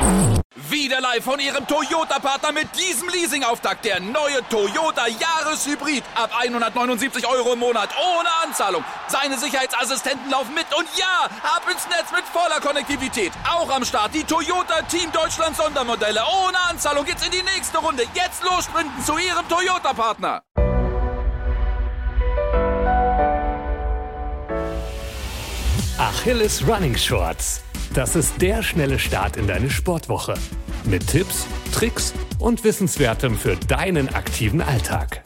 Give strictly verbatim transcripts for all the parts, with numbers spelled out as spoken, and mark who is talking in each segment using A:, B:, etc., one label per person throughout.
A: Wieder live von Ihrem Toyota-Partner mit diesem Leasing-Auftakt. Der neue Toyota Jahreshybrid. Ab hundertneunundsiebzig Euro im Monat. Ohne Anzahlung. Seine Sicherheitsassistenten laufen mit. Und ja, ab ins Netz mit voller Konnektivität. Auch am Start die Toyota Team Deutschland Sondermodelle. Ohne Anzahlung geht's in die nächste Runde. Jetzt los sprinten zu Ihrem Toyota-Partner.
B: Achilles Running Shorts. Das ist der schnelle Start in deine Sportwoche. Mit Tipps, Tricks und Wissenswertem für deinen aktiven Alltag.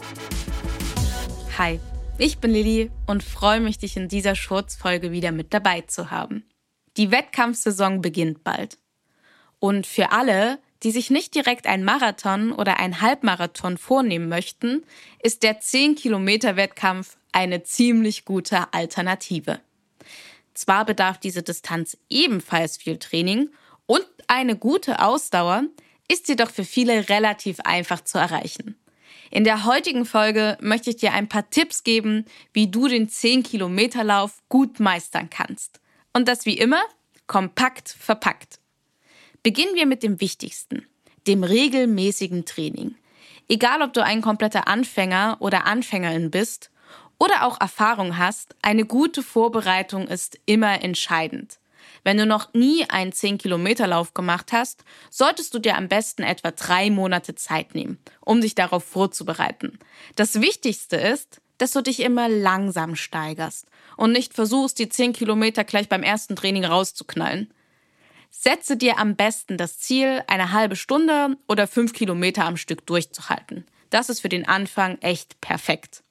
C: Hi, ich bin Lilly und freue mich, dich in dieser Shorts-Folge wieder mit dabei zu haben. Die Wettkampfsaison beginnt bald. Und für alle, die sich nicht direkt einen Marathon oder einen Halbmarathon vornehmen möchten, ist der zehn Kilometer Wettkampf eine ziemlich gute Alternative. Zwar bedarf diese Distanz ebenfalls viel Training und eine gute Ausdauer, ist jedoch für viele relativ einfach zu erreichen. In der heutigen Folge möchte ich dir ein paar Tipps geben, wie du den zehn Kilometer Lauf gut meistern kannst. Und das wie immer kompakt verpackt. Beginnen wir mit dem Wichtigsten, dem regelmäßigen Training. Egal, ob du ein kompletter Anfänger oder Anfängerin bist oder auch Erfahrung hast, eine gute Vorbereitung ist immer entscheidend. Wenn du noch nie einen zehn Kilometer Lauf gemacht hast, solltest du dir am besten etwa drei Monate Zeit nehmen, um dich darauf vorzubereiten. Das Wichtigste ist, dass du dich immer langsam steigerst und nicht versuchst, die zehn Kilometer gleich beim ersten Training rauszuknallen. Setze dir am besten das Ziel, eine halbe Stunde oder fünf Kilometer am Stück durchzuhalten. Das ist für den Anfang echt perfekt.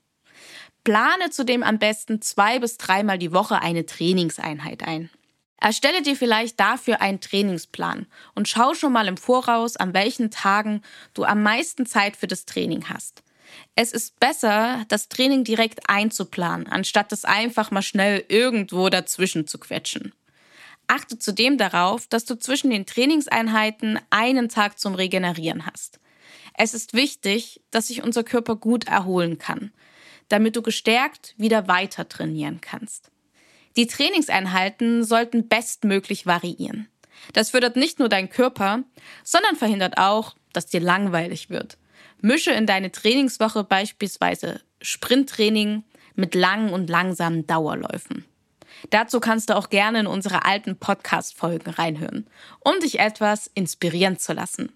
C: Plane zudem am besten zwei bis dreimal die Woche eine Trainingseinheit ein. Erstelle dir vielleicht dafür einen Trainingsplan und schau schon mal im Voraus, an welchen Tagen du am meisten Zeit für das Training hast. Es ist besser, das Training direkt einzuplanen, anstatt es einfach mal schnell irgendwo dazwischen zu quetschen. Achte zudem darauf, dass du zwischen den Trainingseinheiten einen Tag zum Regenerieren hast. Es ist wichtig, dass sich unser Körper gut erholen kann, damit du gestärkt wieder weiter trainieren kannst. Die Trainingseinheiten sollten bestmöglich variieren. Das fördert nicht nur deinen Körper, sondern verhindert auch, dass dir langweilig wird. Mische in deine Trainingswoche beispielsweise Sprinttraining mit langen und langsamen Dauerläufen. Dazu kannst du auch gerne in unsere alten Podcast-Folgen reinhören, um dich etwas inspirieren zu lassen.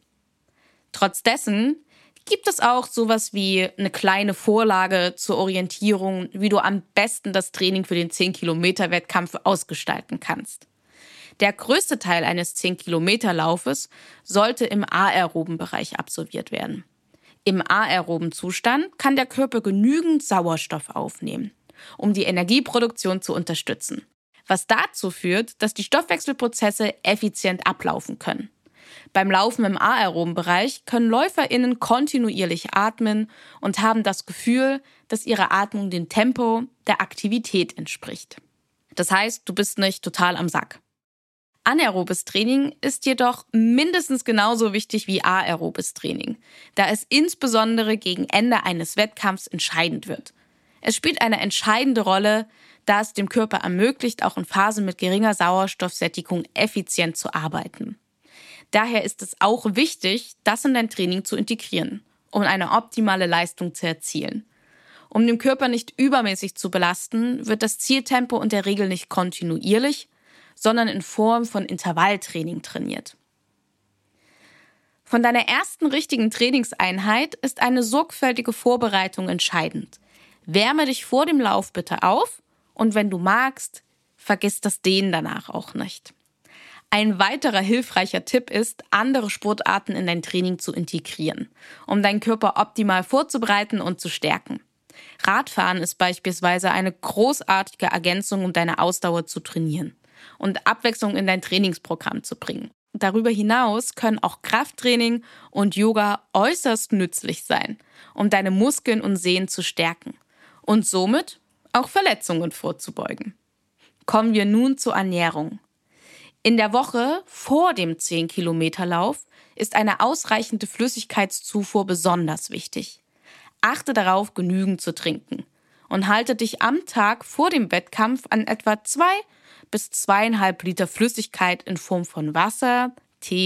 C: Trotz dessen gibt es auch sowas wie eine kleine Vorlage zur Orientierung, wie du am besten das Training für den zehn Kilometer Wettkampf ausgestalten kannst. Der größte Teil eines zehn Kilometer Laufes sollte im aeroben Bereich absolviert werden. Im aeroben Zustand kann der Körper genügend Sauerstoff aufnehmen, um die Energieproduktion zu unterstützen, was dazu führt, dass die Stoffwechselprozesse effizient ablaufen können. Beim Laufen im aeroben Bereich können LäuferInnen kontinuierlich atmen und haben das Gefühl, dass ihre Atmung dem Tempo der Aktivität entspricht. Das heißt, du bist nicht total am Sack. Anaerobes Training ist jedoch mindestens genauso wichtig wie aerobes Training, da es insbesondere gegen Ende eines Wettkampfs entscheidend wird. Es spielt eine entscheidende Rolle, da es dem Körper ermöglicht, auch in Phasen mit geringer Sauerstoffsättigung effizient zu arbeiten. Daher ist es auch wichtig, das in dein Training zu integrieren, um eine optimale Leistung zu erzielen. Um den Körper nicht übermäßig zu belasten, wird das Zieltempo in der Regel nicht kontinuierlich, sondern in Form von Intervalltraining trainiert. Von deiner ersten richtigen Trainingseinheit ist eine sorgfältige Vorbereitung entscheidend. Wärme dich vor dem Lauf bitte auf und wenn du magst, vergiss das Dehnen danach auch nicht. Ein weiterer hilfreicher Tipp ist, andere Sportarten in dein Training zu integrieren, um deinen Körper optimal vorzubereiten und zu stärken. Radfahren ist beispielsweise eine großartige Ergänzung, um deine Ausdauer zu trainieren und Abwechslung in dein Trainingsprogramm zu bringen. Darüber hinaus können auch Krafttraining und Yoga äußerst nützlich sein, um deine Muskeln und Sehnen zu stärken und somit auch Verletzungen vorzubeugen. Kommen wir nun zur Ernährung. In der Woche vor dem zehn Kilometer Lauf ist eine ausreichende Flüssigkeitszufuhr besonders wichtig. Achte darauf, genügend zu trinken und halte dich am Tag vor dem Wettkampf an etwa zwei bis zweieinhalb Liter Flüssigkeit in Form von Wasser, Tee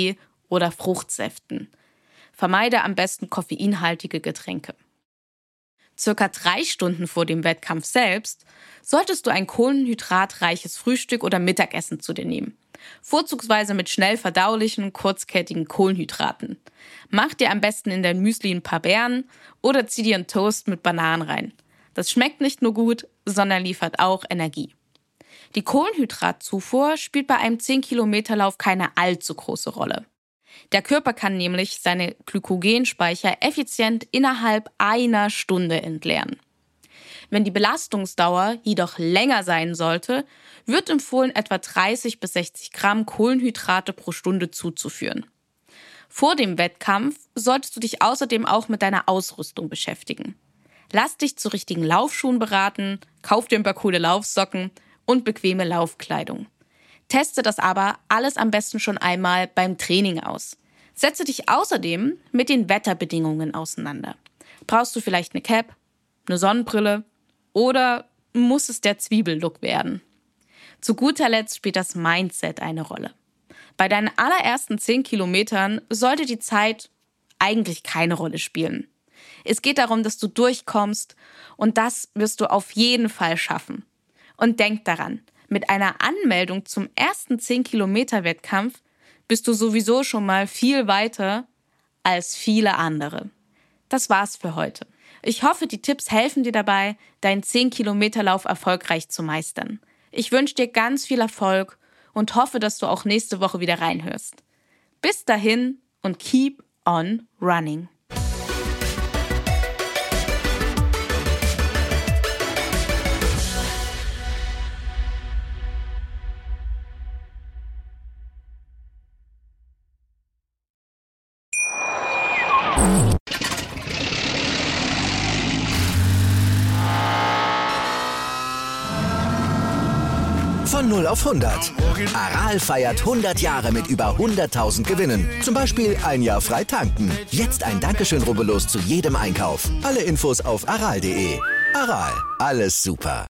C: oder Fruchtsäften. Vermeide am besten koffeinhaltige Getränke. Circa drei Stunden vor dem Wettkampf selbst solltest du ein kohlenhydratreiches Frühstück oder Mittagessen zu dir nehmen. Vorzugsweise mit schnell verdaulichen, kurzkettigen Kohlenhydraten. Mach dir am besten in dein Müsli ein paar Beeren oder zieh dir einen Toast mit Bananen rein. Das schmeckt nicht nur gut, sondern liefert auch Energie. Die Kohlenhydratzufuhr spielt bei einem zehn Kilometer Lauf keine allzu große Rolle. Der Körper kann nämlich seine Glykogenspeicher effizient innerhalb einer Stunde entleeren. Wenn die Belastungsdauer jedoch länger sein sollte, wird empfohlen, etwa dreißig bis sechzig Gramm Kohlenhydrate pro Stunde zuzuführen. Vor dem Wettkampf solltest du dich außerdem auch mit deiner Ausrüstung beschäftigen. Lass dich zu richtigen Laufschuhen beraten, kauf dir ein paar coole Laufsocken und bequeme Laufkleidung. Teste das aber alles am besten schon einmal beim Training aus. Setze dich außerdem mit den Wetterbedingungen auseinander. Brauchst du vielleicht eine Cap, eine Sonnenbrille oder muss es der Zwiebellook werden? Zu guter Letzt spielt das Mindset eine Rolle. Bei deinen allerersten zehn Kilometern sollte die Zeit eigentlich keine Rolle spielen. Es geht darum, dass du durchkommst und das wirst du auf jeden Fall schaffen. Und denk daran, mit einer Anmeldung zum ersten zehn Kilometer Wettkampf bist du sowieso schon mal viel weiter als viele andere. Das war's für heute. Ich hoffe, die Tipps helfen dir dabei, deinen zehn Kilometer Lauf erfolgreich zu meistern. Ich wünsche dir ganz viel Erfolg und hoffe, dass du auch nächste Woche wieder reinhörst. Bis dahin und keep on running.
D: Von null auf hundert. Aral feiert hundert Jahre mit über hunderttausend Gewinnen. Zum Beispiel ein Jahr frei tanken. Jetzt ein Dankeschön, rubbellos zu jedem Einkauf. Alle Infos auf aral punkt de. Aral, alles super.